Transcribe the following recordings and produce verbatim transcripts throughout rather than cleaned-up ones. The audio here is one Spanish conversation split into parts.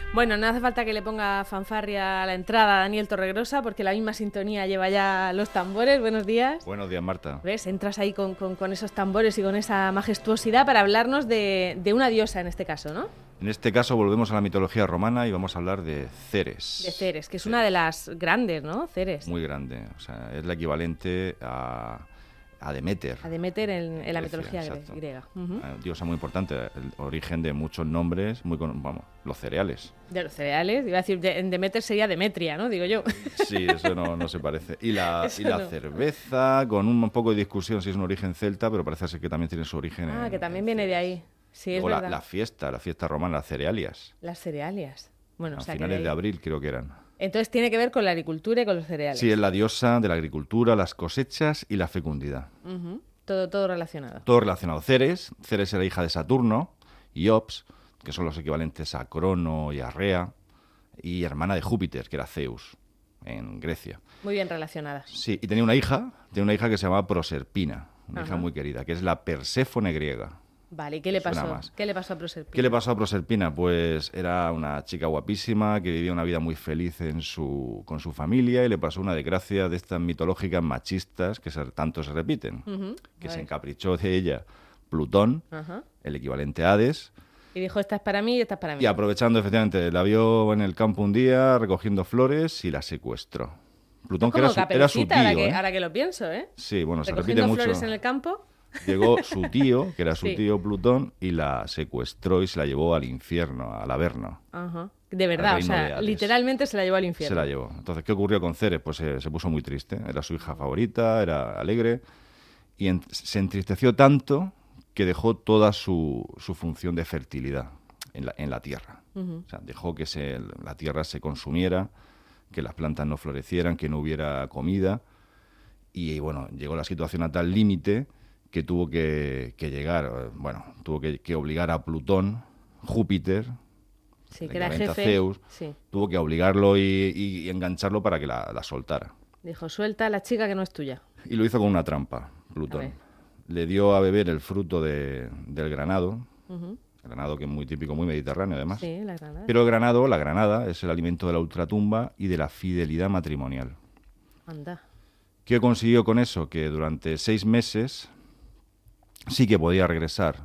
Bueno, no hace falta que le ponga fanfarria a la entrada a Daniel Torregrosa, porque la misma sintonía lleva ya los tambores. Buenos días. Buenos días, Marta. ¿Ves? Entras ahí con, con, con esos tambores y con esa majestuosidad para hablarnos de, de una diosa en este caso, ¿no? En este caso volvemos a la mitología romana y vamos a hablar de Ceres. De Ceres, que es Ceres. una de las grandes, ¿no? Ceres. Muy grande. O sea, es la equivalente a... a Demeter. A Demeter en, en la Grecia, mitología exacto. griega. Uh-huh. Diosa muy importante, el origen de muchos nombres, muy con, vamos, los cereales. De los cereales, iba a decir, de, en Demeter sería Demetria, ¿no? Digo yo. Sí, eso no, no se parece. Y la, y la no. cerveza, con un poco de discusión si es un origen celta, pero parece ser que también tiene su origen Ah, en, que también en viene Ceres. de ahí. Sí, es Luego la, verdad. la fiesta, la fiesta romana, las cerealias. Las cerealias. Bueno, A o sea, que finales de, de abril creo que eran. Entonces tiene que ver con la agricultura y con los cereales. Sí, es la diosa de la agricultura, las cosechas y la fecundidad. Uh-huh. Todo, todo relacionado. Todo relacionado. Ceres, Ceres era hija de Saturno y Ops, que son los equivalentes a Crono y a Rea, y hermana de Júpiter, que era Zeus, en Grecia. Muy bien relacionadas. Sí, y tenía una hija, tenía una hija que se llamaba Proserpina, una Ajá. hija muy querida, que es la Perséfone griega. Vale, ¿y qué le Suena pasó? más. ¿Qué le pasó a Proserpina? ¿Qué le pasó a Proserpina? Pues era una chica guapísima que vivía una vida muy feliz en su, con su familia y le pasó una desgracia de estas mitológicas machistas que se, tanto se repiten. Uh-huh. Que A se ver. encaprichó de ella Plutón, Ajá. el equivalente a Hades, Y dijo, esta es para mí y esta es para mí. y aprovechando, efectivamente, la vio en el campo un día recogiendo flores y la secuestró. Plutón, Es que era como su, era su Caperucita, tío, ahora, que, ¿eh? ahora que lo pienso, ¿eh? Sí, bueno, se Recogiendo repite mucho. flores en el campo. Llegó su tío, que era su Sí. tío Plutón, y la secuestró y se la llevó al infierno, al Averno. Ajá. De verdad, o reino de sea, Hades. literalmente se la llevó al Se infierno. la llevó. Entonces, ¿qué ocurrió con Ceres? Pues eh, se puso muy triste. Era su hija favorita, era alegre, y en- se entristeció tanto que dejó toda su, su función de fertilidad en la, en la tierra. Uh-huh. O sea, dejó que se, la tierra se consumiera, que las plantas no florecieran, que no hubiera comida. Y bueno, llegó la situación a tal límite que tuvo que, que llegar, eh, bueno, tuvo que, que obligar a Plutón, Júpiter, Sí, el que era equivalente a jefe. Zeus, Sí. tuvo que obligarlo y, y- y engancharlo para que la, la soltara. Dijo, suelta a la chica que no es tuya. Y lo hizo con una trampa, A Plutón. ver. Le dio a beber el fruto de- del granado, Uh-huh. granado que es muy típico, muy mediterráneo además. Sí, la granada. Pero el granado, la granada, es el alimento de la ultratumba y de la fidelidad matrimonial. Anda. ¿Qué consiguió con eso? Que durante seis meses sí que podía regresar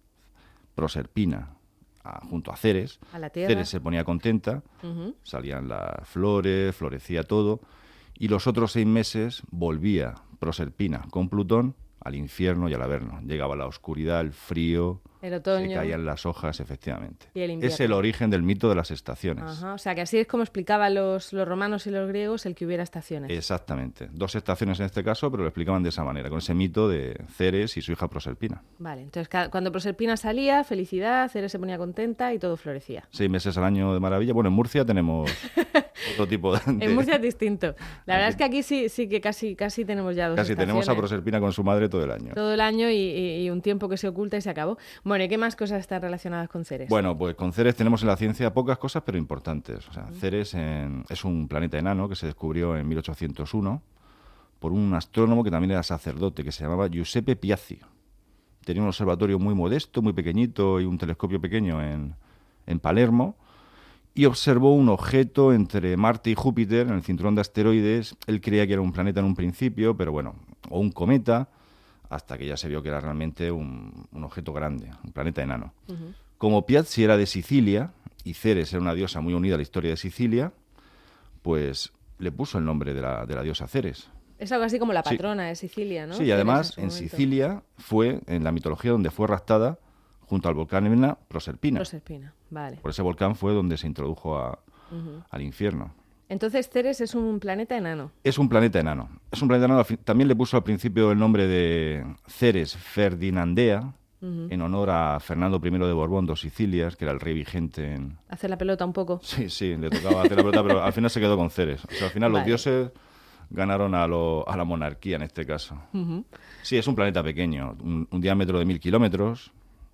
Proserpina a- junto a Ceres. A la tierra. Ceres se ponía contenta, Uh-huh. salían las flores, florecía todo, y los otros seis meses volvía Proserpina con Plutón al infierno y al Averno. Llegaba la oscuridad, el frío, El otoño. se caían las hojas, efectivamente. Y el invierno. Es el origen del mito de las estaciones. Ajá. O sea, que así es como explicaban los, los romanos y los griegos el que hubiera estaciones. Exactamente. Dos estaciones en este caso, pero lo explicaban de esa manera, con ese mito de Ceres y su hija Proserpina. Vale, entonces ca- cuando Proserpina salía, felicidad, Ceres se ponía contenta y todo florecía. Seis meses al año de maravilla. Bueno, en Murcia tenemos otro tipo de... En Murcia es distinto. La verdad es que aquí sí, sí que casi, casi tenemos ya dos Casi tenemos a estaciones. Proserpina con su madre todo el año. Todo el año y, y- y un tiempo que se oculta y se acabó. Bueno, ¿y qué más cosas están relacionadas con Ceres? Bueno, pues con Ceres tenemos en la ciencia pocas cosas, pero importantes. O sea, Ceres en- es un planeta enano que se descubrió en mil ochocientos uno por un astrónomo que también era sacerdote, que se llamaba Giuseppe Piazzi. Tenía un observatorio muy modesto, muy pequeñito y un telescopio pequeño en, en Palermo, y observó un objeto entre Marte y Júpiter en el cinturón de asteroides. Él creía que era un planeta en un principio, pero bueno, o un cometa, hasta que ya se vio que era realmente un, un objeto grande, un planeta enano. Ujú. Como Piazzi era de Sicilia, y Ceres era una diosa muy unida a la historia de Sicilia, pues le puso el nombre de la, de la diosa Ceres. Es algo así como la Sí. patrona de Sicilia, ¿no? Sí, y Ceres además su en momento. Sicilia fue, en la mitología, donde fue raptada junto al volcán Etna, Proserpina. Proserpina, vale. Por ese volcán fue donde se introdujo a- Ujú. al infierno. Entonces Ceres es un planeta enano. Es un planeta enano. Es un planeta enano. al fin- También le puso al principio el nombre de Ceres Ferdinandea, Ujú. en honor a Fernando primero de Borbón, dos Sicilias, que era el rey vigente en... Hacer la pelota un poco. Sí, sí, le tocaba hacer la pelota, pero al final se quedó con Ceres. O sea, al final Vale. los dioses ganaron a, lo- a la monarquía en este caso. Ujú. Sí, es un planeta pequeño, un, un diámetro de mil kilómetros,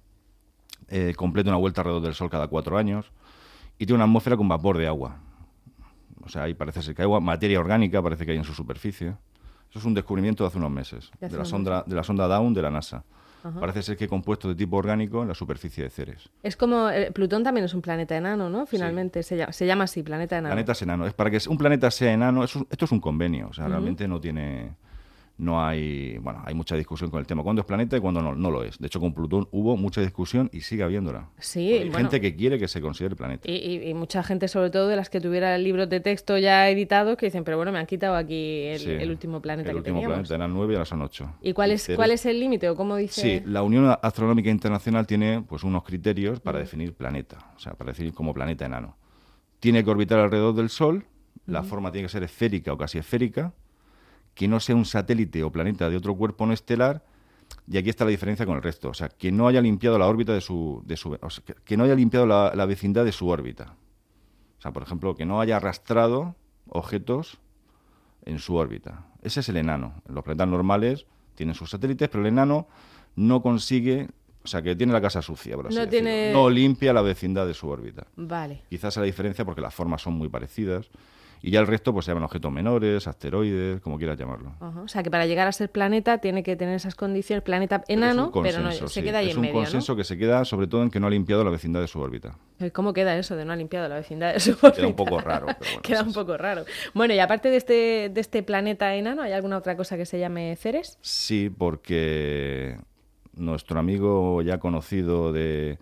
eh, completa una vuelta alrededor del Sol cada cuatro años y tiene una atmósfera con vapor de agua. O sea, ahí parece ser que hay agua, materia orgánica parece que hay en su superficie. Eso es un descubrimiento de hace unos meses, De hace de la, unos sonda, de la sonda Dawn de la NASA. Ajá. Parece ser que hay compuestos de tipo orgánico en la superficie de Ceres. Es como... eh, Plutón también es un planeta enano, ¿no? Finalmente se llama, se llama así, planeta enano. Planetas enanos. Es para que un planeta sea enano, es un- esto es un convenio, o sea, Ujú. realmente no tiene... No hay, bueno, hay mucha discusión con el tema. ¿Cuándo es planeta y cuándo no, no lo es? De hecho, con Plutón hubo mucha discusión y sigue habiéndola. Sí, Hay bueno. gente que quiere que se considere planeta. Y, y- y mucha gente, sobre todo de las que tuviera libros de texto ya editados, que dicen, pero bueno, me han quitado aquí el, Sí, el último planeta el que último teníamos. planeta eran nueve y ahora son ocho. ¿Y cuál es, Ceres- cuál es el límite o cómo dice? Sí, la Unión Astronómica Internacional tiene pues unos criterios Mm. para definir planeta, o sea, para definir como planeta enano. Tiene que orbitar alrededor del Sol, la forma tiene que ser esférica o casi esférica, que no sea un satélite o planeta de otro cuerpo no estelar, y aquí está la diferencia con el resto, o sea, que no haya limpiado la órbita de su, de su o sea, que, que no haya limpiado la, la vecindad de su órbita. O sea, por ejemplo, que no haya arrastrado objetos en su órbita. Ese es el enano. Los planetas normales tienen sus satélites, pero el enano no consigue, o sea, que tiene la casa sucia, por así No decirlo. tiene- No limpia la vecindad de su órbita. Vale. Quizás sea la diferencia porque las formas son muy parecidas. Y ya el resto pues se llaman objetos menores, asteroides, como quieras llamarlo. Ajá. O sea, que para llegar a ser planeta tiene que tener esas condiciones, planeta Pero es un enano, pero no, consenso, se sí. queda ahí Es en un medio, consenso que se queda sobre todo en que no ha limpiado la vecindad de su órbita. ¿no? ¿Cómo queda eso de no ha limpiado la vecindad de su Queda órbita? un poco raro, pero bueno, Queda es un así. poco raro. Bueno, y aparte de este, de este planeta enano, ¿hay alguna otra cosa que se llame Ceres? Sí, porque nuestro amigo ya conocido de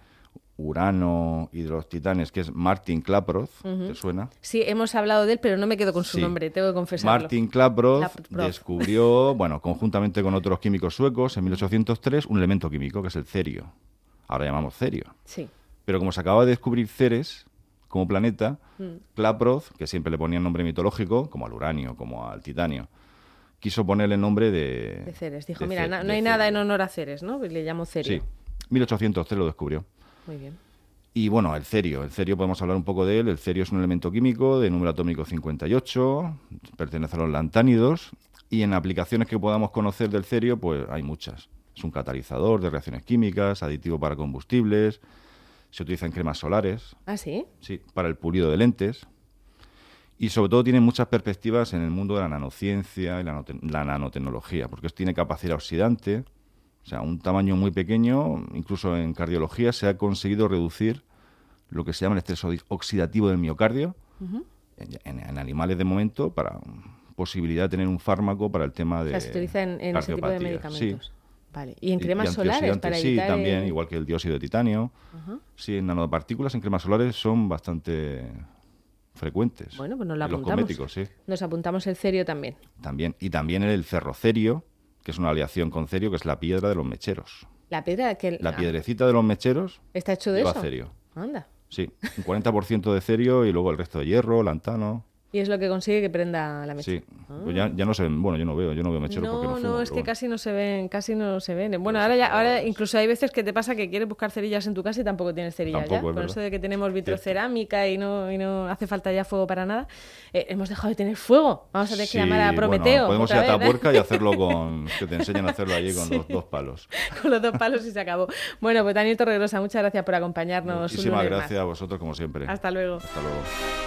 Urano y de los titanes, que es Martin Klaproth, ¿te suena? Sí, hemos hablado de él, pero no me quedo con su Sí. nombre, tengo que confesarlo. Martin Klaproth Klaproth. descubrió, bueno, conjuntamente con otros químicos suecos, en mil ochocientos tres, un elemento químico que es el cerio. Ahora llamamos cerio. Sí. Pero como se acaba de descubrir Ceres como planeta, Mm. Klaproth, que siempre le ponía nombre mitológico, como al uranio, como al titanio, quiso ponerle el nombre de... De Ceres. Dijo, de mira, Ce- na- no de hay nada Cerio. en honor a Ceres, ¿no? Le llamo Cerio. Sí, mil ochocientos tres lo descubrió. Muy bien. Y bueno, el cerio. El cerio podemos hablar un poco de él. El cerio es un elemento químico de número atómico cincuenta y ocho, pertenece a los lantánidos, y en aplicaciones que podamos conocer del cerio, pues hay muchas. Es un catalizador de reacciones químicas, aditivo para combustibles, se utiliza en cremas solares, ¿Ah, sí? sí, para el pulido de lentes, y sobre todo tiene muchas perspectivas en el mundo de la nanociencia y la, nanote- la nanotecnología, porque tiene capacidad oxidante, o sea, un tamaño muy pequeño, incluso en cardiología se ha conseguido reducir lo que se llama el estrés oxi- oxidativo del miocardio, en, en- en animales de momento, para mm, posibilidad de tener un fármaco para el tema de O sea, se utiliza en, en ese tipo de cardiopatías. medicamentos. Sí. Vale. ¿Y en Y- cremas y solares antioxidantes, para sí, evitar también, el- igual que el dióxido de titanio. Ajá. Sí, en nanopartículas en cremas solares son bastante frecuentes. Bueno, pues nos lo En los apuntamos. cosméticos, sí. Nos apuntamos el cerio también. También. Y también el ferrocerio, que es una aleación con cerio, que es la piedra de los mecheros. La piedra que... La ah, piedrecita de los mecheros ¿está hecho de lleva eso? cerio. Anda. Sí, un cuarenta por ciento de cerio y luego el resto de hierro, lantano. Y es lo que consigue que prenda la mecha. Sí, pues ya, ya no se ven, bueno, yo no veo, yo no veo mecheros porque no No, fumo. no, es pero que bueno. casi no se ven, casi no se ven. Bueno, Pero ahora sí, ya, pero ahora es- incluso hay veces que te pasa que quieres buscar cerillas en tu casa y tampoco tienes cerillas Tampoco, ya. es Con verdad. eso de que tenemos vitrocerámica y no, y no hace falta ya fuego para nada. Eh, hemos dejado de tener fuego. Vamos a tener que Sí, llamar a bueno, Prometeo. podemos ir otra a vez, ¿eh? Tapuerca y hacerlo con, que te enseñan a hacerlo allí con Sí. los dos palos. Con los dos palos y se acabó. Bueno, pues Daniel Torregrosa, muchas gracias por acompañarnos. un Muchísimas lunes más. gracias a vosotros como siempre. Hasta luego. Hasta luego.